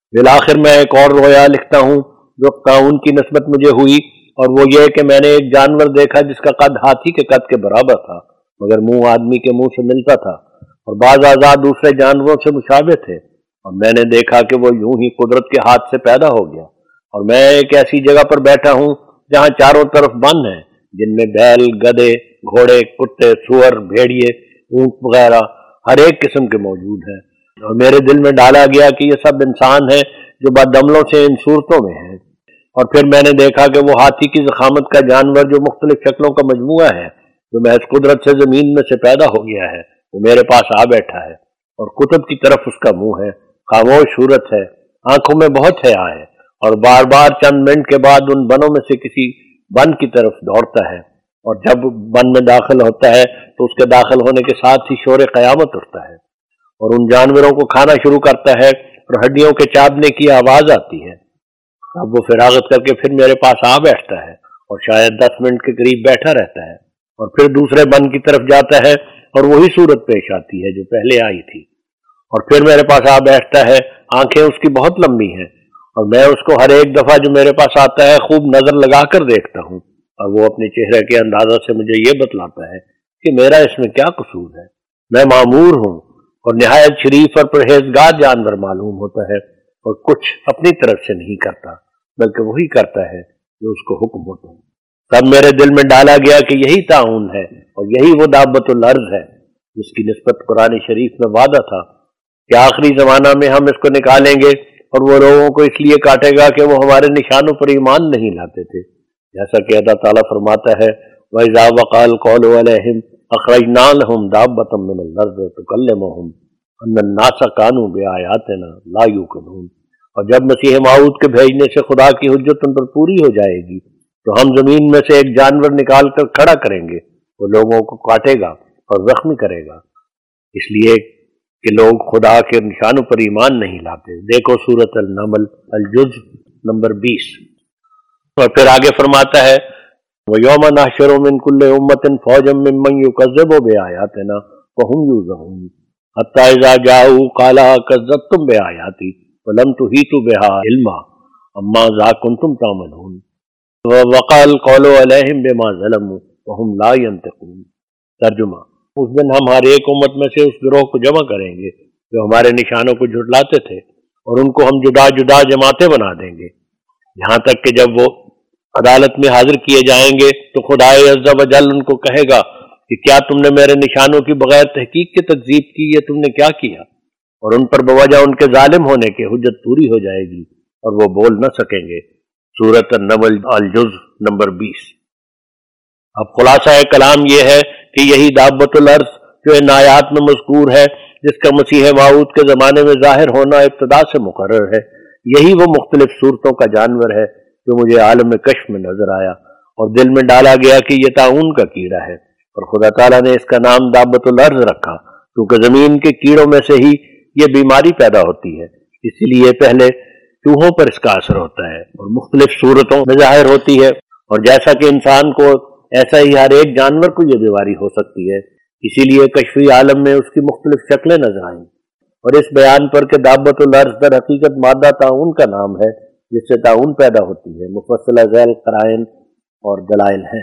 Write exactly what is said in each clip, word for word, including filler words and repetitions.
بالآخر میں ایک اور رویا لکھتا ہوں جو طاعون کی نسبت مجھے ہوئی، اور وہ یہ کہ میں نے ایک جانور دیکھا جس کا قد ہاتھی کے قد کے برابر تھا، مگر منہ آدمی کے منہ سے ملتا تھا، اور بعض اعضاء دوسرے جانوروں سے مشابہ تھے، اور میں نے دیکھا کہ وہ یوں ہی قدرت کے ہاتھ سے پیدا ہو گیا، اور میں ایک ایسی جگہ پر بیٹھا ہوں جہاں چاروں طرف بن ہیں، جن میں بیل، گدھے، گھوڑے، کتے، سور، بھیڑیے، اونٹ وغیرہ ہر ایک قسم کے موجود ہیں، اور میرے دل میں ڈالا گیا کہ یہ سب انسان ہیں جو بدعملوں سے ان صورتوں میں ہیں۔ اور پھر میں نے دیکھا کہ وہ ہاتھی کی ضخامت کا جانور جو مختلف شکلوں کا مجموعہ ہے، جو محض قدرت سے زمین میں سے پیدا ہو گیا ہے، وہ میرے پاس آ بیٹھا ہے، اور کتب کی طرف اس کا منہ ہے، خاموش صورت ہے، آنکھوں میں بہت حیا ہے، اور بار بار چند منٹ کے بعد ان بنوں میں سے کسی بن کی طرف دوڑتا ہے، اور جب بن میں داخل ہوتا ہے تو اس کے داخل ہونے کے ساتھ ہی شور قیامت اٹھتا ہے، اور ان جانوروں کو کھانا شروع کرتا ہے، اور ہڈیوں کے چابنے کی آواز آتی ہے۔ اب وہ فراغت کر کے پھر میرے پاس آ بیٹھتا ہے، اور شاید دس منٹ کے قریب بیٹھا رہتا ہے، اور پھر دوسرے بن کی طرف جاتا ہے، اور وہی صورت پیش آتی ہے جو پہلے آئی تھی، اور پھر میرے پاس آ بیٹھتا ہے۔ آنکھیں اس کی بہت لمبی ہیں، اور میں اس کو ہر ایک دفعہ جو میرے پاس آتا ہے خوب نظر لگا کر دیکھتا ہوں، اور وہ اپنے چہرے کے اندازہ سے مجھے یہ بتلاتا ہے کہ میرا اس میں کیا قصور ہے۔ میں معمور ہوں اور نہایت شریف اور پرہیزگار جانور معلوم ہوتا ہے، اور کچھ اپنی طرف سے نہیں کرتا بلکہ وہی کرتا ہے جو اس کو حکم ہوتا ہے۔ تب میرے دل میں ڈالا گیا کہ یہی طاعون ہے، اور یہی وہ دابۃ الارض ہے جس کی نسبت قرآن شریف میں وعدہ تھا کہ آخری زمانہ میں ہم اس کو نکالیں گے، اور وہ لوگوں کو اس لیے کاٹے گا کہ وہ ہمارے نشانوں پر ایمان نہیں لاتے تھے، جیسا کہ اللہ تعالیٰ فرماتا ہے وَإِذَا وَقَعَ الْقَوْلُ عَلَيْهِمْ أَخْرَجْنَا لَهُمْ دَابَّةً مِّنَ الْأَرْضِ تُكَلِّمُهُمْ أَنَّ النَّاسَ كَانُوا بِآيَاتِنَا لَا يُوقِنُونَ۔ اور جب مسیح موعود کے بھیجنے سے خدا کی حجت ان پر پوری ہو جائے گی تو ہم زمین میں سے ایک جانور نکال کر کھڑا کریں گے، وہ لوگوں کو کاٹے گا اور زخمی کرے گا، اس لیے کہ لوگ خدا کے نشانوں پر ایمان نہیں لاتے۔ دیکھو سورۃ النمل الجزء نمبر بیس۔ اور پھر آگے فرماتا ہے وَيَوْمَ نَحْشُرُ مِنْ كُلِّ أُمَّةٍ فَوْجًا مِّمَّن يُكَذِّبُ بِآيَاتِنَا وَهُمْ يُوزَعُونَ حَتَّىٰ إِذَا جَاءُوا قَالَ كَذَّبْتُمْ بِآيَاتِي وَلَمْ تُحِيطُوا بِهَا عِلْمًا أَمَّا ذَا كُنتُمْ تَعْمَلُونَ وَوَقَعَ الْقَوْلُ عَلَيْهِمْ بِمَا ظَلَمُوا وَهُمْ لَا يَنطِقُونَ۔ ترجمہ: اس دن ہم ہر ایک امت میں سے اس گروہ کو جمع کریں گے جو ہمارے نشانوں کو جھٹلاتے تھے، اور ان کو ہم جدا جدا جماعتیں بنا دیں گے، یہاں تک کہ جب وہ عدالت میں حاضر کیے جائیں گے تو خدائے عز و جل ان کو کہے گا کہ کیا تم نے میرے نشانوں کی بغیر تحقیق کے تکذیب کی، یہ تم نے کیا کیا؟ اور ان پر بوجہ ان کے ظالم ہونے کے حجت پوری ہو جائے گی اور وہ بول نہ سکیں گے۔ سورۃ النمل الجزء نمبر بیس۔ اب خلاصہ کلام یہ ہے کہ یہی دابۃ الارض جو ان آیات میں مذکور ہے، جس کا مسیح موعود کے زمانے میں ظاہر ہونا ابتدا سے مقرر ہے، یہی وہ مختلف صورتوں کا جانور ہے جو مجھے عالم کشف میں نظر آیا، اور دل میں ڈالا گیا کہ یہ طاعون کا کیڑا ہے، اور خدا تعالیٰ نے اس کا نام دابۃ الارض رکھا کیونکہ زمین کے کیڑوں میں سے ہی یہ بیماری پیدا ہوتی ہے، اسی لیے پہلے چوہوں پر اس کا اثر ہوتا ہے اور مختلف صورتوں میں ظاہر ہوتی ہے، اور جیسا کہ انسان کو ایسا ہی ہر ایک جانور کو یہ بیماری ہو سکتی ہے، اسی لیے کشفی عالم میں اس کی مختلف شکلیں نظر آئیں، اور اس بیان پر کہ دابۃ الارض در حقیقت مادہ طاعون کا نام ہے جس سے طاعون پیدا ہوتی ہے، مفصلہ ذیل قرائن اور دلائل ہیں۔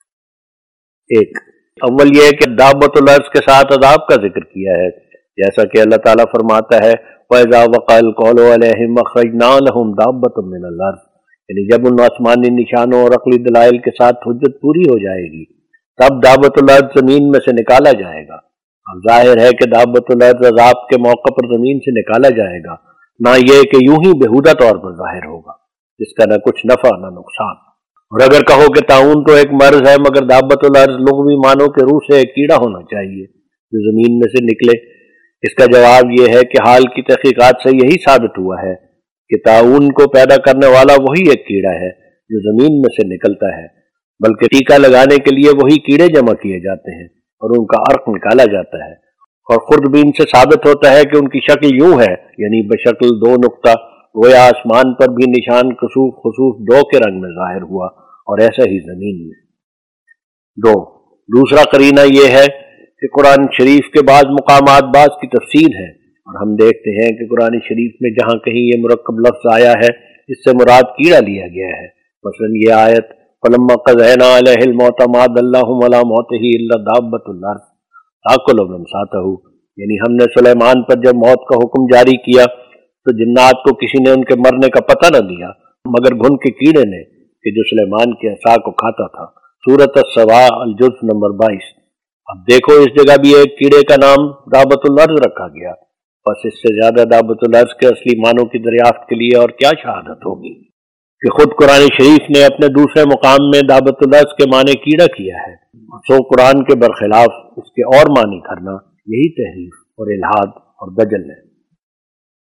ایک اول یہ کہ دابۃ الارض کے ساتھ عذاب کا ذکر کیا ہے، جیسا کہ اللہ تعالیٰ فرماتا ہے وَإِذَا وَقَعَ الْقَوْلُ عَلَيْهِمْ أَخْرَجْنَا لَهُمْ دَابَّةً مِّنَ الْأَرْضِ، یعنی جب ان آسمانی نشانوں اور عقلی دلائل کے ساتھ حجت پوری ہو جائے گی تب دابۃ الارض زمین میں سے نکالا جائے گا۔ اب ظاہر ہے کہ دابۃ الارض عذاب کے موقع پر زمین سے نکالا جائے گا، نہ یہ کہ یوں ہی بہودہ طور پر ظاہر ہوگا جس کا نہ کچھ نفع نہ نقصان۔ اور اگر کہو کہ طاعون تو ایک مرض ہے مگر دابۃ الارض لغوی معنوں کے روح سے ایک کیڑا ہونا چاہیے جو زمین میں سے نکلے، اس کا جواب یہ ہے کہ حال کی تحقیقات سے یہی ثابت ہوا ہے کہ طاعون کو پیدا کرنے والا وہی ایک کیڑا ہے جو زمین میں سے نکلتا ہے، بلکہ ٹیکہ لگانے کے لیے وہی کیڑے جمع کیے جاتے ہیں اور ان کا عرق نکالا جاتا ہے، اور خوردبین سے ثابت ہوتا ہے کہ ان کی شکل یوں ہے، یعنی بشکل دو نقطہ، گویا آسمان پر بھی نشان کسوف خسوف دو کے رنگ میں ظاہر ہوا اور ایسا ہی زمین میں۔ دو دوسرا قرینہ یہ ہے کہ قرآن شریف کے بعض مقامات بعض کی تفسیر ہے اور ہم دیکھتے ہیں کہ قرآن شریف میں جہاں کہیں یہ مرکب لفظ آیا ہے اس سے مراد کیڑا لیا گیا ہے۔ مثلا یہ آیت فَلَمَّا قَضَيْنَا عَلَيْهِ الْمَوْتَ مَا دَلَّهُمْ عَلَىٰ مَوْتِهِ إِلَّا دَابَّةُ الْأَرْضِ تَأْكُلُ مِنْ سَأْتَهُ، یعنی ہم نے سلیمان پر جب موت کا حکم جاری کیا تو جنات کو کسی نے ان کے مرنے کا پتہ نہ دیا مگر گھن کے کیڑے نے کہ جو سلیمان کے عصا کو کھاتا تھا۔ سورۃ السبا الجزء نمبر بائیس۔ اب دیکھو اس جگہ بھی ایک کیڑے کا نام دابۃ الارض رکھا گیا، بس اس سے زیادہ دابۃ الارض کے اصلی معنوں کی دریافت کے لیے اور کیا شہادت ہوگی کہ خود قرآن شریف نے اپنے دوسرے مقام میں دابۃ الارض کے معنی کیڑا کیا ہے، سو قرآن کے برخلاف اس کے اور معنی کرنا یہی تحریف اور الحاد اور دجل ہے۔